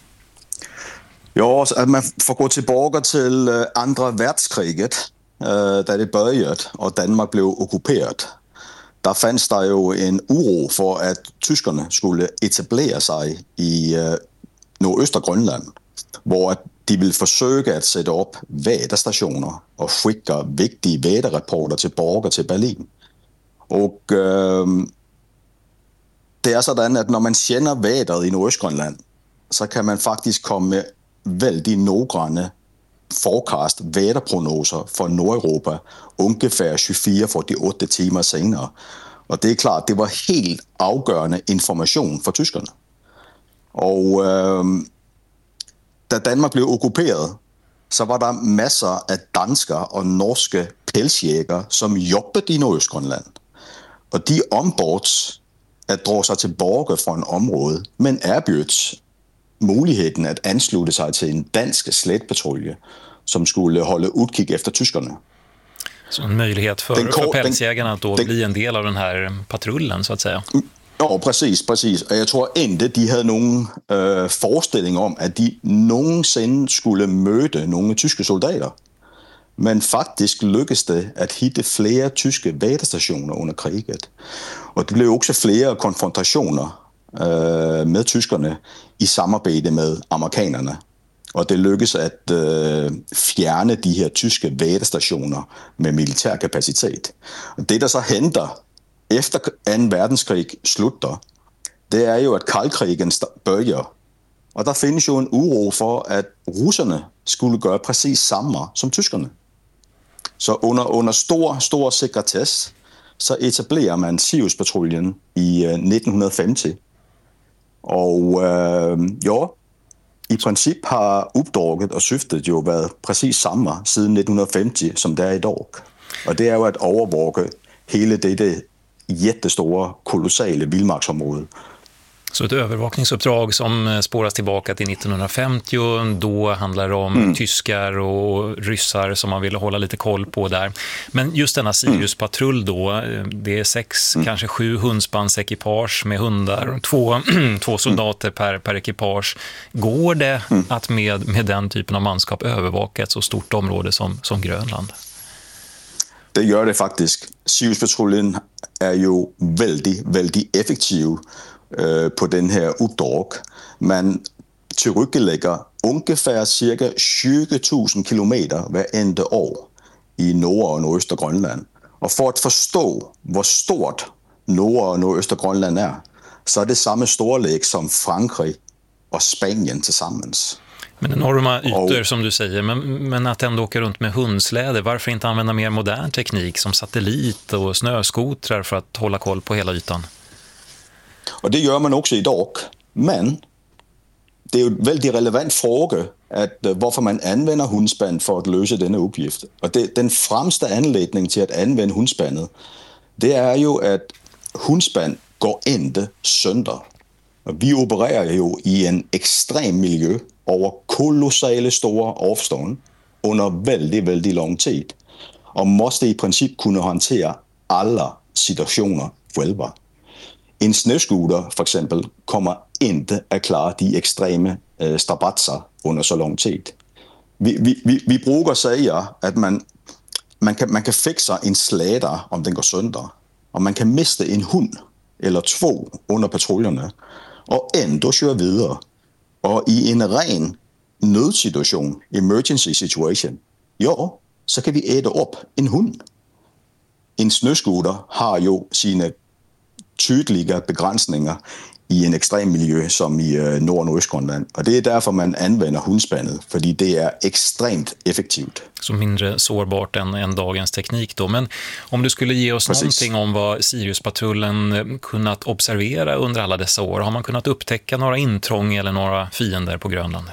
Ja, att man får gå tillbaka till andra världskriget där det började och Danmark blev ockuperat. Där fanns det ju en oro för att tyskarna skulle etablera sig i nordöstra Grönland, hvor de ville försöka att sätta upp väderstationer och skicka viktiga väderrapporter tillbaka till Berlin. Och det är sådan att när man känner vädret i Nordöstgrönland så kan man faktiskt komma med väldigt noggranna forecast, väderprognoser för Nordeuropa ungefär 24-48 timmar senare. Och det är klart, det var helt avgörande information för tyskarna. Och da Danmark blev ockuperat så var det massor av danska och norska pälsjägare som jobbade i Nordöstgrönland. Och de ombords att dra sig tillbaka från området, men erbjöds möjligheten att ansluta sig till en dansk slädpatrulje som skulle hålla utkik efter tyskarna. Så en möjlighet för pälsjägarna att då bli en del av den här patrullen så att säga. Ja, precis. Och jag tror inte de hade någon föreställning om att de någonsin skulle möta några tyska soldater. Men faktiskt lyckades det att hitta flera tyska väderstationer under kriget. Och det blev också flera konfrontationer med tyskarna i samarbete med amerikanerna. Och det lyckades att fjärna de här tyska väderstationer med militär kapacitet. Det där så händer efter andra världskrig slutar, det är ju att kallkrigen börjar. Och där finns ju en oro för att russarna skulle göra precis samma som tyskarna. Så under stor sekretess så etablerar man Sirius-patruljen i 1950. Och ja, i princip har uppdraget och syftet ju varit precis samma sedan 1950 som det är idag. Och det är ju att övervaka hela det jättestora, kolossala vildmarksområdet. Så ett övervakningsuppdrag som spåras tillbaka till 1950, då handlar det om tyskar och ryssar som man ville hålla lite koll på där. Men just denna Sirius-patrull då, det är 6, kanske 7 hundspannsekipage med hundar, två soldater per ekipage. Går det att med den typen av manskap övervaka ett så stort område som Grönland? Det gör det faktiskt. Sirius-patruljen är ju väldigt effektiv på den här uppdrag. Man tillryggalägger ungefär cirka 20 000 kilometer varenda år i norra och nordöstra Grönland. Och för att förstå hur stort norra och nordöstra Grönland är, så är det samma storlek som Frankrike och Spanien tillsammans. Men enorma ytor som du säger, men att ändå åka runt med hundsläde, varför inte använda mer modern teknik som satellit och snöskotrar för att hålla koll på hela ytan? Och det gör man också idag, men det är ju en väldigt relevant fråga att varför man använder hundspann för att lösa denna uppgift. Och den främsta anledningen till att använda hundspannet, det är ju att hundspann går inte sönder. Vi opererar ju i en extrem miljö över kolossala stora avstånd under väldigt lång tid och måste i princip kunna hantera alla situationer själva. En snöskoter för exempel kommer inte att klara de extrema strapatser under så lång tid. Vi brukar säga att man kan fixa en släde om den går sönder, och man kan mista en hund eller 2 under patruljerna och ändå köra vidare. Och i en ren nödsituation, emergency situation, ja, så kan vi äta upp en hund. En snöskoter har ju sina tydliga begränsningar i en extrem miljö som i Nord- och Östgrönland. Och det är därför man använder hundspannet, för det är extremt effektivt. Så mindre sårbart än dagens teknik då. Men om du skulle ge oss någonting om vad Sirius-patrullen kunnat observera under alla dessa år, har man kunnat upptäcka några intrång eller några fiender på Grönland?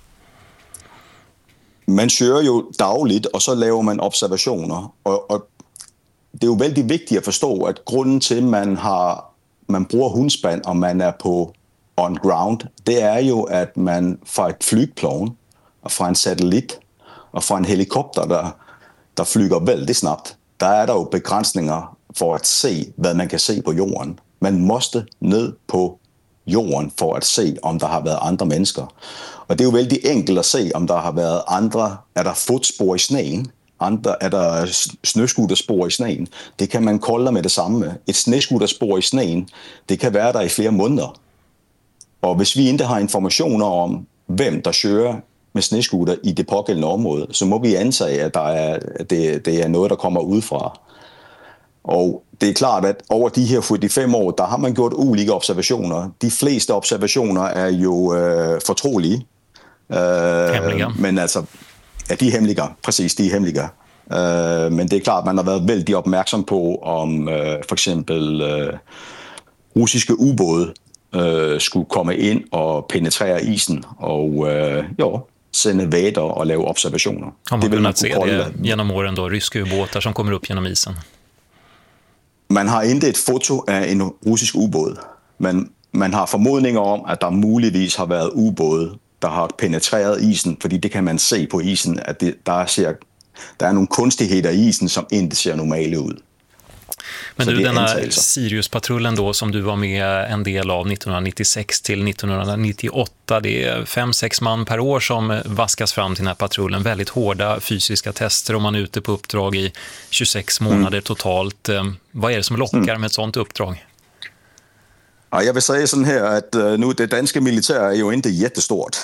Man kör ju dagligt och så laver man observationer. Och det är ju väldigt viktigt att förstå att grunden till man bruger hundspann och man är på on ground, det är ju att man från ett flygplan och från en satellit och från en helikopter där flyger väldigt snabbt, där är det ju begränsningar för att se vad man kan se på jorden. Man måste ned på jorden för att se om det har varit andra människor. Och det är ju väldigt enkelt att se om det har varit andra, är det fotspår i snön, är der snøskuterspor i sneen. Det kan man kolla med det samme. Et snøskuterspor i sneen, det kan være der i flere måneder. Og hvis vi ikke har informationer om, hvem der kører med snøskuter i det pågældende område, så må vi antage, at det er noget, der kommer udefra. Og det er klart, at over de her 45 år, der har man gjort ulike observationer. De fleste observationer er jo fortrolige. Men altså, ja, de er hemmelige. Præcis, de er hemmelige. Men det er klart, man har været vældig opmærksom på, om for eksempel russiske ubåde skulle komme ind og penetrere isen og sende vader og lave observationer. Har man kunnat se det genom åren då, ryska ubåtar som kommer upp genom isen? Man har inte et foto af en russisk ubåd, men man har formodninger om, at der muligvis har været ubåde, der har penetreret isen, fordi det kan man se på isen, at der er nogle kunstigheder i isen, som ikke ser normale ud. Men du, denna Sirius-patrullen då som du var med en del av 1996 till 1998, det är 5-6 man per år som vaskas fram till den här patrullen. Väldigt hårda fysiska tester och man är ute på uppdrag i 26 månader totalt. Vad är det som lockar med ett sånt uppdrag? Ja, jag vill säga sådan här att nu det danska militär är ju inte jättestort.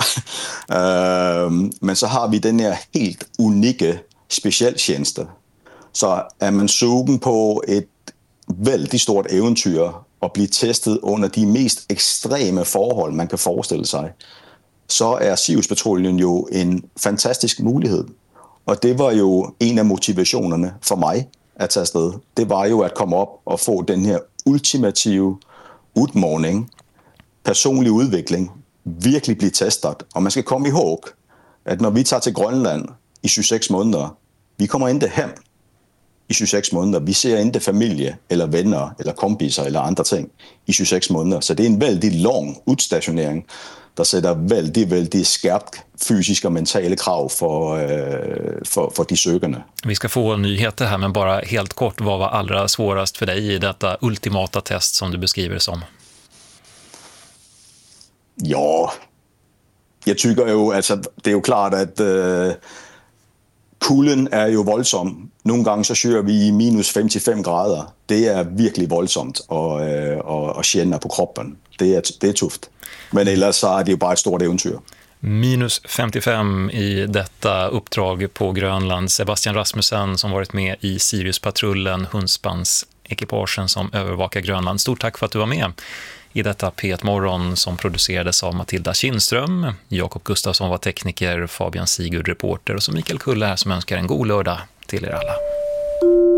Men så har vi den här helt unika specialtjänsten. Så er man sugen på et vældig stort eventyr og blive testet under de mest ekstreme forhold, man kan forestille sig, så er Sirius-patruljen jo en fantastisk mulighed. Og det var jo en af motivationerne for mig at tage afsted. Det var jo at komme op og få den her ultimative udmåning, personlig udvikling, virkelig blive testet. Og man skal komme ihåg, at når vi tager til Grønland i 26 måneder, vi kommer ikke hjem. i 26 månader. Vi ser inte familj eller vänner eller kompisar eller andra ting i 26 månader. Så det är en väldigt lång utstationering der sætter väldigt skarpt fysiska och mentala krav för de sökande. Vi ska få nyheter här, men bara helt kort, vad var allra svårast för dig i detta ultimata test som du beskriver som? Ja, jag tycker ju, alltså, det är ju klart att kulden är ju våldsam. Någon gång så kör vi i minus 55 grader. Det är verkligen våldsamt att känna på kroppen. Det är tufft. Men ellers så är det ju bara ett stort äventyr. Minus 55 i detta uppdrag på Grönland. Sebastian Rasmussen som varit med i Siriuspatrullen, hundspansekipagen som övervakar Grönland. Stort tack för att du var med i detta P1 Morgon som producerades av Matilda Kindström. Jakob Gustafsson var tekniker, Fabian Sigurd reporter och så Mikael Kulle här som önskar en god lördag till er alla.